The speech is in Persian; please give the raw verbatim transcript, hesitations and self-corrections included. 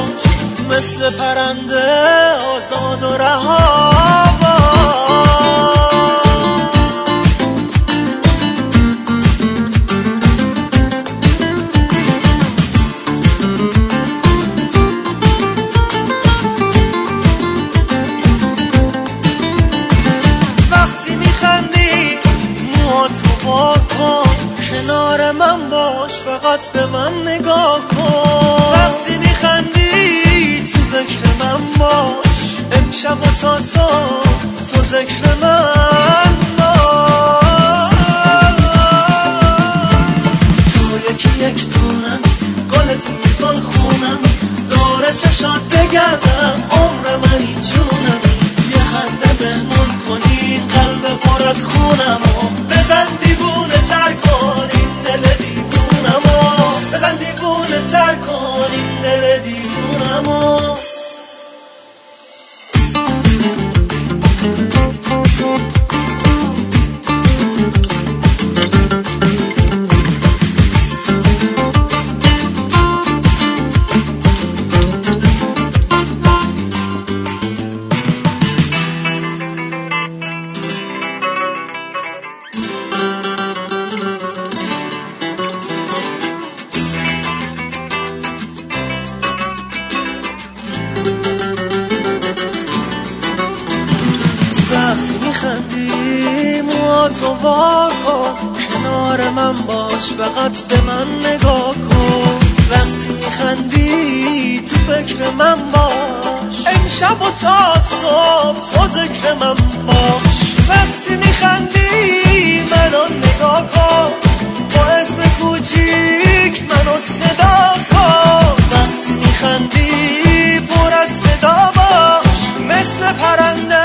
باش، مثل پرنده آزاد و رها باش. وقتی میخندی موهاتو وا کن، کنار من باش، فقط به من نگاه کن. وقتی میخندی تو فکر من باش، امشب و تا صبح تو ذکر من باش. تو یکی یک دونم، گل توی گل خونم، دور چشات بگردم، عمر منی جونمی. یه خنده بهمون کنی قلب پر از خونمو، بزن دیوونه تر کن این دل دیوونمو، بزن دیوونه تر کن این دل دیوونمو. وقتی میخندی موهاتو وا کن، کنار من باش، فقط به من نگاه کن. وقتی میخندی تو فکر من باش، امشب و تا صبح تو ذکر من باش. وقتی میخندی منو نگاه کن، با اسم کوچیک منو صدا کن. وقتی میخندی پر از صدا باش، مثل پرنده